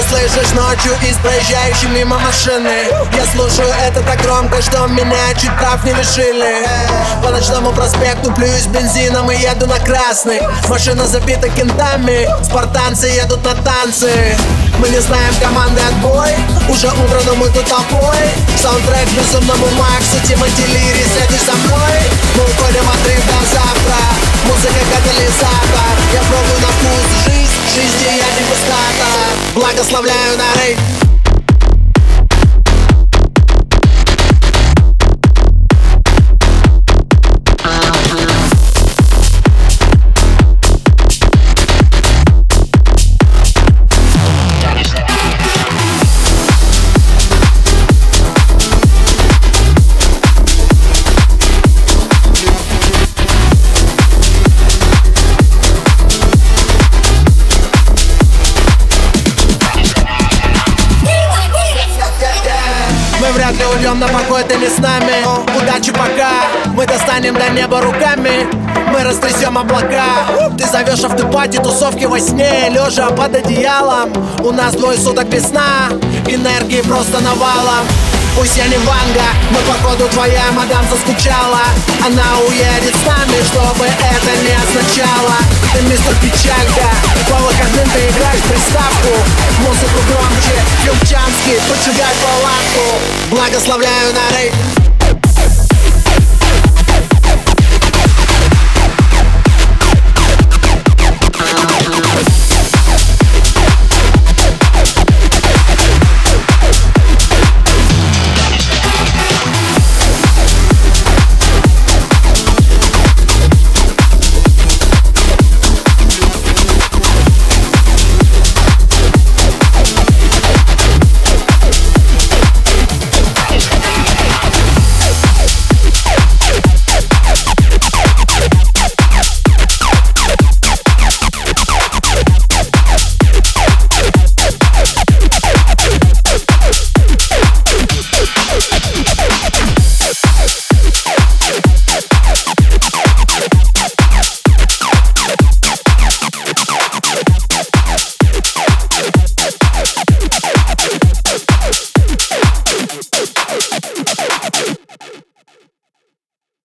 услышишь ночью из проезжающей мимо машины. Я слушаю это так громко, что меня чуть прав не лишили. По ночному проспекту плююсь бензином и еду на красный. Машина забита кентами, спартанцы едут на танцы. Мы не знаем команды отбой, уже утро, но мы тут толпой. Саундтрек безумному Максу, Тимати Лири, следуй за мной. Мы уходим от риф до завтра, музыка катализатор. Я пробую на вкус жизнь, жизни я дегустатор. Благословляю на рейв. Мы вряд ли уйдем на покой, ты не с нами. Удачи пока, мы достанем до неба руками. Мы растрясем облака. Ты зовешь автопати, тусовки во сне, лежа под одеялом. У нас двое суток без сна, энергии просто навалом. Пусть я не Ванга, но походу твоя мадам заскучала. Она уедет с нами, чтобы это не означало. Ты мистер Печалька, по выходным ты играешь в приставку. Музыку громче, Любчанский, поджигай палатку. Благословляю на рейв.